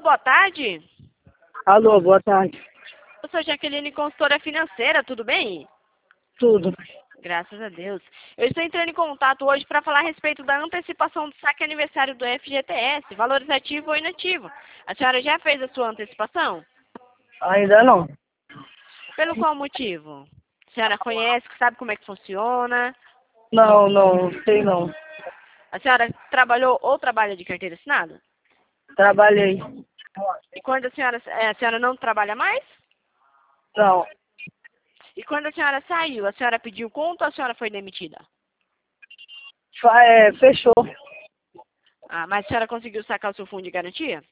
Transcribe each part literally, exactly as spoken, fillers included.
boa tarde. Alô, boa tarde. Eu sou Jaqueline, consultora financeira, tudo bem? Tudo. Graças a Deus. Eu estou entrando em contato hoje para falar a respeito da antecipação do saque aniversário do F G T S, valores ativo ou inativo. A senhora já fez a sua antecipação? Ainda não. Pelo qual motivo? A senhora conhece, sabe como é que funciona? Não, não, sei não. A senhora trabalhou ou trabalha de carteira assinada? Trabalhei. E quando a senhora, eh, a senhora não trabalha mais? Não. E quando a senhora saiu, a senhora pediu conta ou a senhora foi demitida? Fa- É, fechou. Ah, mas a senhora conseguiu sacar o seu fundo de garantia?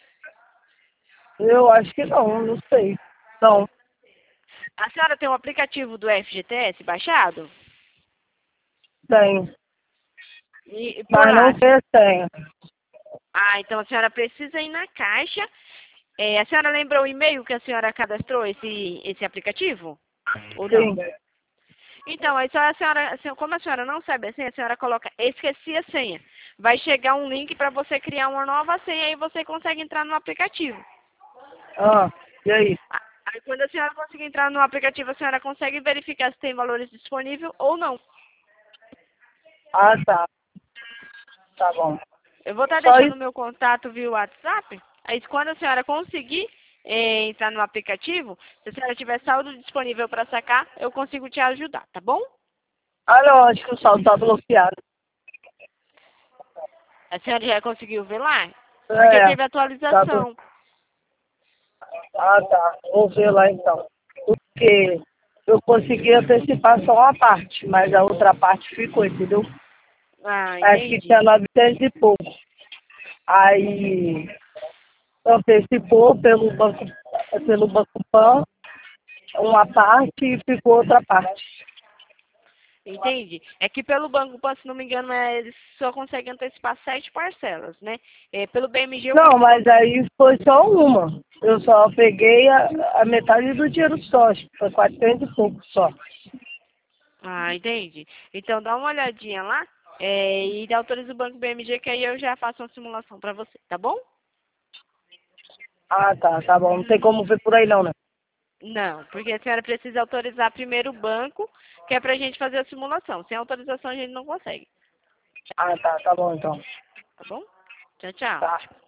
Eu acho que não, não sei. Não, A senhora tem o aplicativo do F G T S baixado? tenho. E, e por Mas lá. não sei se tenho. Ah, então a senhora precisa ir na caixa. É, a senhora lembra o e-mail que a senhora cadastrou esse, esse aplicativo? Ou não? Sim. Então, aí só a senhora, a senhora- como a senhora não sabe a senha, a senhora coloca esqueci a senha. Vai chegar um link para você criar uma nova senha e você consegue entrar no aplicativo. Ah, e aí? Ah, aí quando a senhora conseguir entrar no aplicativo, a senhora consegue verificar se tem valores disponíveis ou não. Ah, tá. Tá bom. Eu vou estar Só deixando isso? o meu contato via WhatsApp. Aí quando a senhora conseguir eh, entrar no aplicativo, se a senhora tiver saldo disponível para sacar, eu consigo te ajudar, tá bom? Ah, não, acho que o saldo tá bloqueado. A senhora já conseguiu ver lá? Porque É, teve tá blo... atualização. Ah, tá. Vou ver lá então. Porque eu consegui antecipar só uma parte, mas a outra parte ficou, entendeu? Ah, Acho que entendi. tinha novecentos e pouco. Aí antecipou pelo Banco, pelo Banco Pan uma parte e ficou outra parte. Entendi. É que pelo Banco Pan, se não me engano, é, eles só conseguem antecipar sete parcelas, né? É, pelo B M G eu Não, consigo mas antecipar. aí foi só uma. Eu só peguei a, a metade do dinheiro só, acho que foi quatrocentos e pouco só. Ah, entendi. Então dá uma olhadinha lá é, e autoriza o Banco B M G que aí eu já faço uma simulação para você, tá bom? Ah, tá, tá bom. Não tem como ver por aí não, né? Não, porque a senhora precisa autorizar primeiro o banco, que é pra gente fazer a simulação. Sem autorização a gente não consegue, Ah, tá, tá bom então. tá bom? Tchau, tchau. Tá.